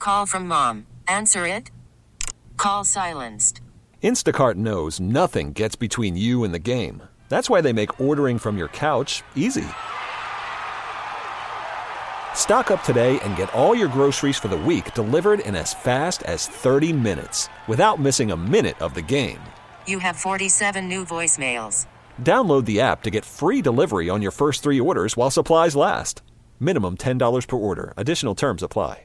call from mom. Answer it. Call silenced. Instacart knows nothing gets between you and the game. That's why they make ordering from your couch easy. Stock up today and get all your groceries for the week delivered in as fast as 30 minutes without missing a minute of the game. You have 47 new voicemails. Download the app to get free delivery on your first 3 orders while supplies last. Minimum $10 per order. Additional terms apply.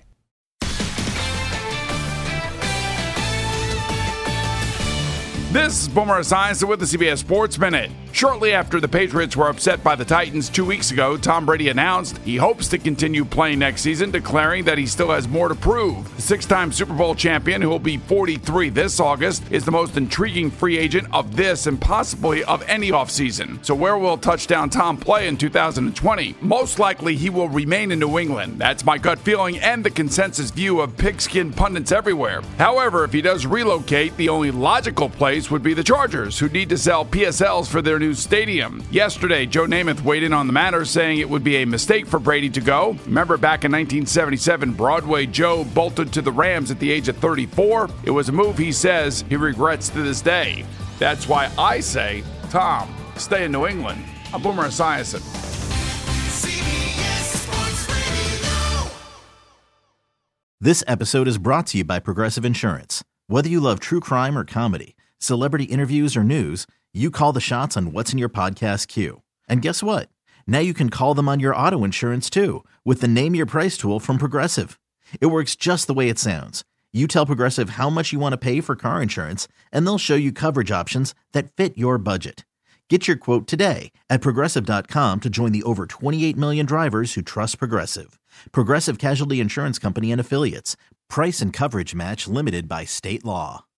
This is Boomer Esiason with the CBS Sports Minute. Shortly after the Patriots were upset by the Titans 2 weeks ago, Tom Brady announced he hopes to continue playing next season, declaring that he still has more to prove. The 6-time Super Bowl champion, who will be 43 this August, is the most intriguing free agent of this and possibly of any offseason. So where will touchdown Tom play in 2020? Most likely he will remain in New England. That's my gut feeling and the consensus view of pigskin pundits everywhere. However, if he does relocate, the only logical place would be the Chargers, who need to sell PSLs for their new stadium. Yesterday, Joe Namath weighed in on the matter, saying it would be a mistake for Brady to go. Remember back in 1977, Broadway Joe bolted to the Rams at the age of 34? It was a move he says he regrets to this day. That's why I say, Tom, stay in New England. I'm Boomer Esiason. This episode is brought to you by Progressive Insurance. Whether you love true crime or comedy, celebrity interviews or news, you call the shots on what's in your podcast queue. And guess what? Now you can call them on your auto insurance too with the Name Your Price tool from Progressive. It works just the way it sounds. You tell Progressive how much you want to pay for car insurance, and they'll show you coverage options that fit your budget. Get your quote today at Progressive.com to join the over 28 million drivers who trust Progressive. Progressive Casualty Insurance Company and Affiliates. Price and coverage match limited by state law.